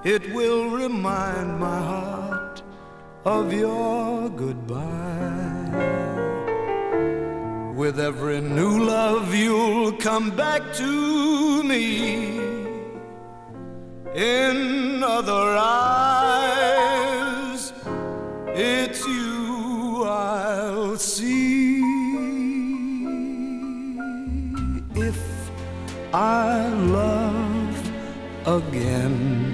It will remind my heart of your goodbye. With every new love you'll come back to me. In other eyes, it's you I'll see. If I love again,